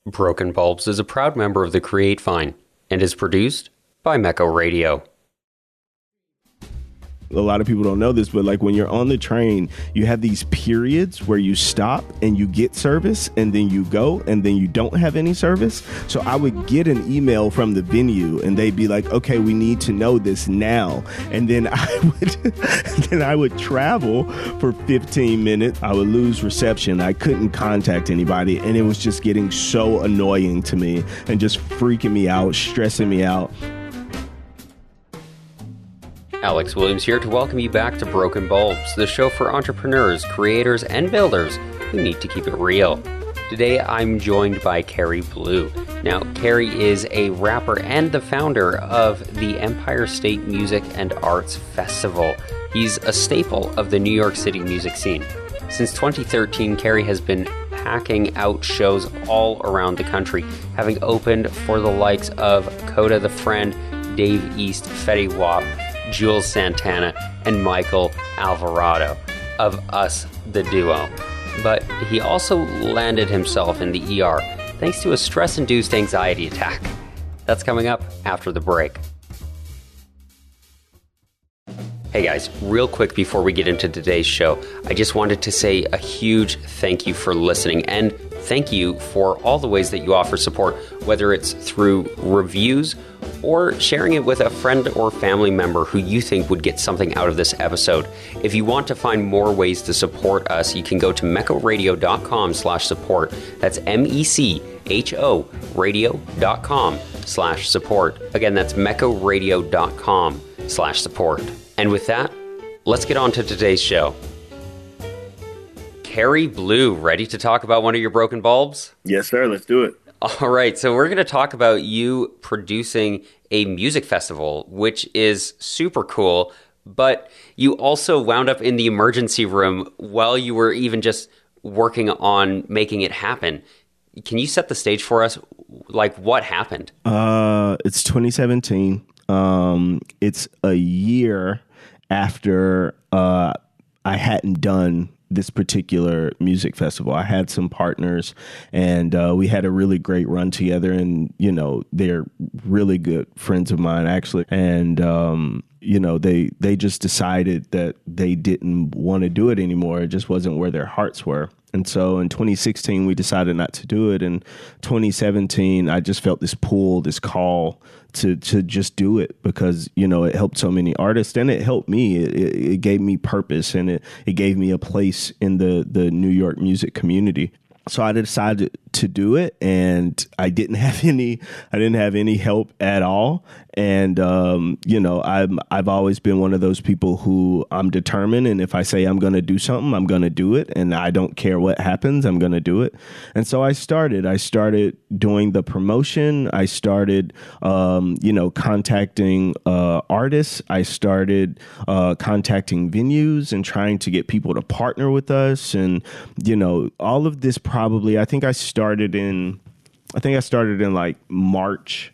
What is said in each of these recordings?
Broken Bulbs is a proud member of the Create Fine and is produced by Mecco Radio. A lot of people don't know this, but like when you're on the train, you have these periods where you stop and you get service and then you go and then you don't have any service. So I would get an email from the venue and they'd be like, okay, we need to know this now. And then I would travel for 15 minutes. I would lose reception. I couldn't contact anybody. And it was just getting so annoying to me and just freaking me out, stressing me out. Alex Williams here to welcome you back to Broken Bulbs, the show for entrepreneurs, creators, and builders who need to keep it real. Today I'm joined by Kerry Blue. Now, Kerry is a rapper and the founder of the Empire State Music and Arts Festival. He's a staple of the New York City music scene. Since 2013, Kerry has been packing out shows all around the country, having opened for the likes of Coda the Friend, Dave East, Fetty Wap, Jules Santana, and Michael Alvarado of Us the Duo. But he also landed himself in the ER thanks to a stress-induced anxiety attack. That's coming up after the break. Hey guys, real quick before we get into today's show, I just wanted to say a huge thank you for listening and thank you for all the ways that you offer support, whether it's through reviews or sharing it with a friend or family member who you think would get something out of this episode. If you want to find more ways to support us, you can go to meccoradio.com/support. That's MECHO radio.com/support. Again, that's meccoradio.com/support. And with that, let's get on to today's show. Kerry Blue, ready to talk about one of your broken bulbs? Yes, sir. Let's do it. All right, so we're going to talk about you producing a music festival, which is super cool, but you also wound up in the emergency room while you were even just working on making it happen. Can you set the stage for us? Like, what happened? It's 2017. It's a year after I hadn't done this particular music festival. I had some partners and we had a really great run together, and you know, they're really good friends of mine actually, and you know, they just decided that they didn't want to do it anymore. It just wasn't where their hearts were. And so in 2016 we decided not to do it. In 2017 I just felt this pull, this call to just do it because, you know, it helped so many artists and it helped me. It gave me purpose, and it gave me a place in the New York music community. So I decided to do it, and I didn't have any help at all. And, you know, I've always been one of those people who I'm determined. And if I say I'm going to do something, I'm going to do it. And I don't care what happens. I'm going to do it. And so I started doing the promotion. I started, you know, contacting artists. I started contacting venues and trying to get people to partner with us. And, you know, all of this I think I started in like March,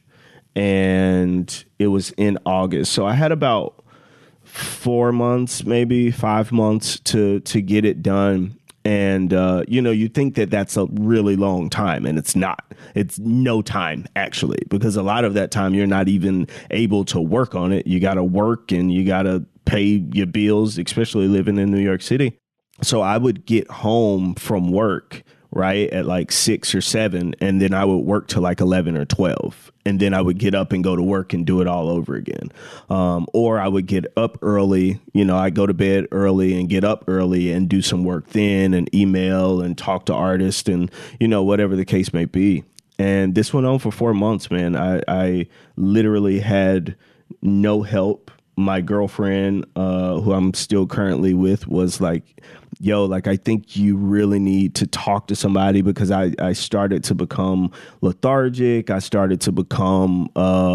and it was in August. So I had about 4 months, maybe 5 months to get it done. And, you know, you think that that's a really long time, and it's not. It's no time, actually, because a lot of that time you're not even able to work on it. You got to work and you got to pay your bills, especially living in New York City. So I would get home from work right at like 6 or 7, and then I would work till like 11 or 12, and then I would get up and go to work and do it all over again. Or I would get up early, you know, I go to bed early and get up early and do some work then and email and talk to artists and, you know, whatever the case may be. And this went on for 4 months, man. I literally had no help. My girlfriend, who I'm still currently with, was like, yo, like, I think you really need to talk to somebody, because I started to become lethargic. I started to become,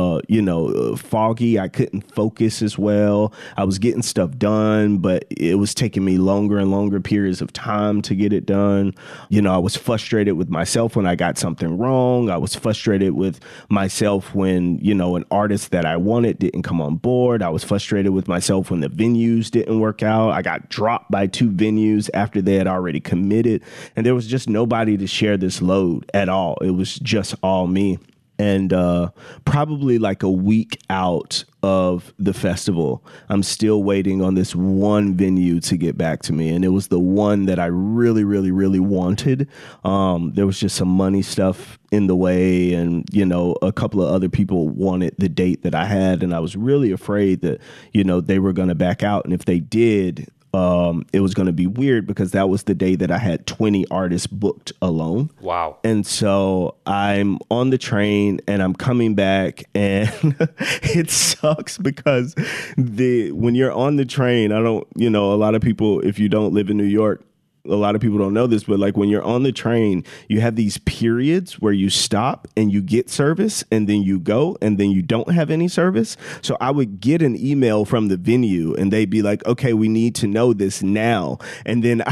foggy. I couldn't focus as well. I was getting stuff done, but it was taking me longer and longer periods of time to get it done. You know, I was frustrated with myself when I got something wrong. I was frustrated with myself when, you know, an artist that I wanted didn't come on board. I was frustrated with myself when the venues didn't work out. I got dropped by 2 venues. venues after they had already committed. And there was just nobody to share this load at all. It was just all me. And probably like a week out of the festival, I'm still waiting on this one venue to get back to me. And it was the one that I really, really, really wanted. There was just some money stuff in the way. And, you know, a couple of other people wanted the date that I had. And I was really afraid that, you know, they were going to back out. And if they did, it was going to be weird because that was the day that I had 20 artists booked alone. Wow. And so I'm on the train and I'm coming back, and it sucks because when you're on the train, a lot of people, if you don't live in New York, a lot of people don't know this, but like when you're on the train, you have these periods where you stop and you get service and then you go and then you don't have any service. So I would get an email from the venue and they'd be like, okay, we need to know this now. And then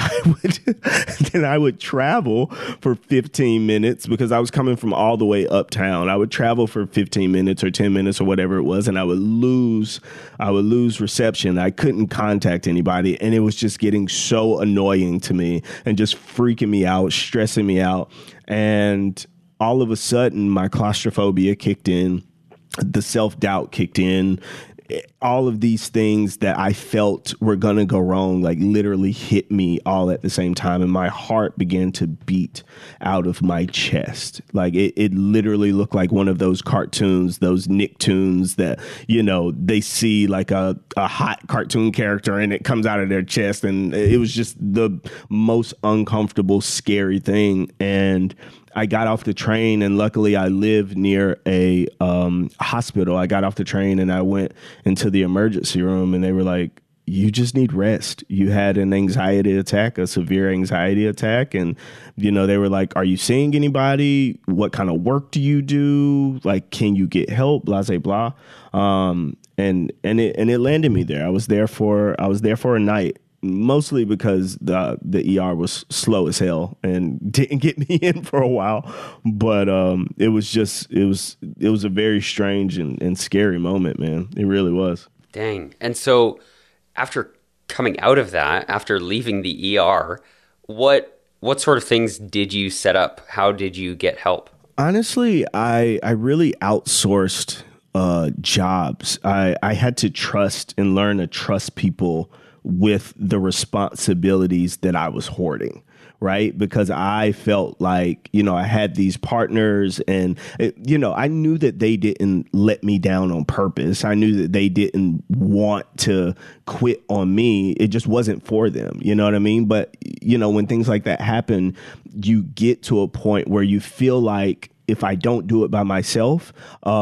I would travel for 15 minutes because I was coming from all the way uptown. I would travel for 15 minutes or 10 minutes or whatever it was. And I would lose reception. I couldn't contact anybody. And it was just getting so annoying to me and just freaking me out, stressing me out. And all of a sudden, my claustrophobia kicked in, the self-doubt kicked in. All of these things that I felt were going to go wrong, like literally hit me all at the same time. And my heart began to beat out of my chest. Like it literally looked like one of those cartoons, those Nicktoons that, you know, they see like a hot cartoon character and it comes out of their chest. And it was just the most uncomfortable, scary thing. And I got off the train, and luckily I live near a hospital. I got off the train and I went into the emergency room, and they were like, you just need rest. You had an anxiety attack, a severe anxiety attack. And, you know, they were like, are you seeing anybody? What kind of work do you do? Like, can you get help? Blah, blah, blah. And it landed me there. I was there for a night. Mostly because the ER was slow as hell and didn't get me in for a while. But it was a very strange and scary moment, man. It really was. Dang. And so after coming out of that, after leaving the ER, what sort of things did you set up? How did you get help? Honestly, I really outsourced jobs. I had to trust and learn to trust people with the responsibilities that I was hoarding, right? Because I felt like, you know, I had these partners and, I knew that they didn't let me down on purpose. I knew that they didn't want to quit on me. It just wasn't for them. You know what I mean? But, you know, when things like that happen, you get to a point where you feel like if I don't do it by myself,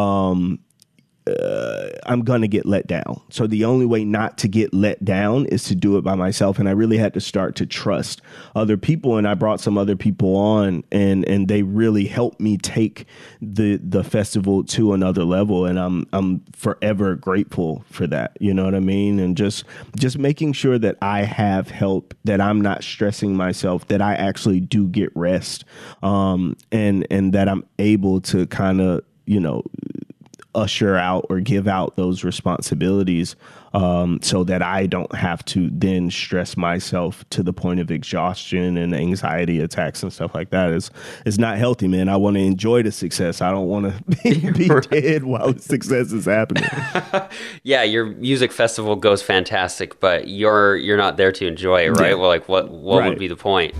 I'm going to get let down. So the only way not to get let down is to do it by myself. And I really had to start to trust other people. And I brought some other people on and they really helped me take the festival to another level. And I'm forever grateful for that. You know what I mean? And just making sure that I have help, that I'm not stressing myself, that I actually do get rest, and that I'm able to kind of, you know, usher out or give out those responsibilities, so that I don't have to then stress myself to the point of exhaustion and anxiety attacks and stuff like that. It's not healthy, man. I want to enjoy the success. I don't want to be dead while the success is happening. Yeah, your music festival goes fantastic, but you're not there to enjoy it, right? Yeah. Well, like what right. would be the point?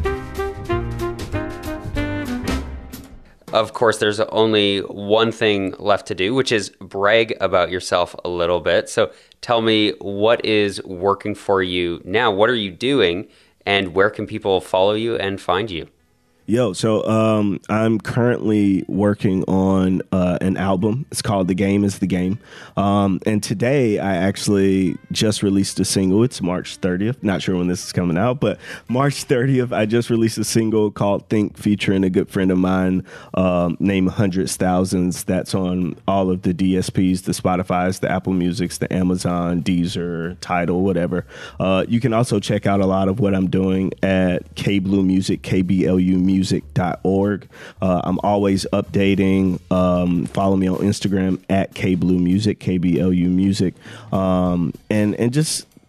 Of course, there's only one thing left to do, which is brag about yourself a little bit. So tell me, what is working for you now? What are you doing? And where can people follow you and find you? So I'm currently working on an album. It's called The Game is the Game. And today I actually just released a single. It's March 30th. Not sure when this is coming out, but March 30th, I just released a single called Think, featuring a good friend of mine named Hundreds Thousands. That's on all of the DSPs, the Spotifys, the Apple Musics, the Amazon, Deezer, Tidal, whatever. You can also check out a lot of what I'm doing at KBLU Music, KBLU music.org. I'm always updating. Follow me on Instagram at KBLU Music, KBLU Music. And just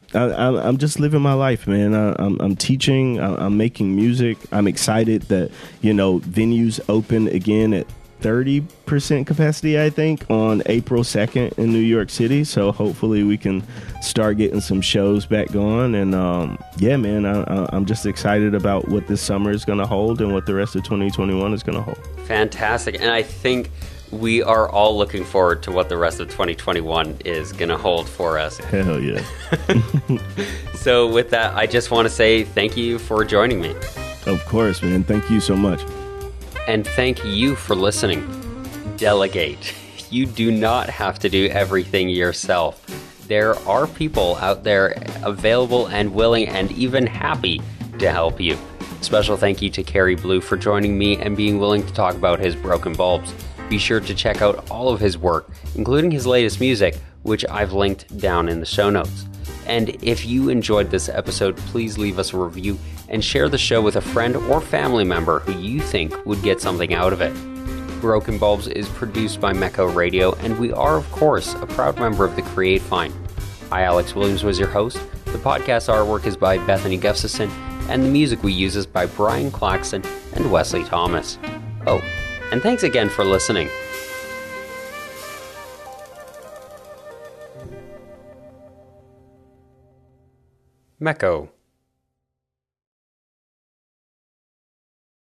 I'm just living my life, man. I'm teaching. I'm making music. I'm excited that venues open again at 30% capacity, I think, on April 2nd in New York City. So hopefully we can start getting some shows back going. And yeah, man, I'm just excited about what this summer is going to hold and what the rest of 2021 is going to hold. Fantastic. And I think we are all looking forward to what the rest of 2021 is going to hold for us. Hell yeah. So with that, I just want to say thank you for joining me. Of course, man. Thank you so much. And thank you for listening. Delegate. You do not have to do everything yourself. There are people out there available and willing and even happy to help you. Special thank you to Kerry Blue for joining me and being willing to talk about his Broken Bulbs. Be sure to check out all of his work, including his latest music, which I've linked down in the show notes. And if you enjoyed this episode, please leave us a review and share the show with a friend or family member who you think would get something out of it. Broken Bulbs is produced by Mecco Radio, and we are, of course, a proud member of the Create Fine. I, Alex Williams, was your host. The podcast artwork is by Bethany Gustafson, and the music we use is by Brian Claxton and Wesley Thomas. Oh, and thanks again for listening. Mecco.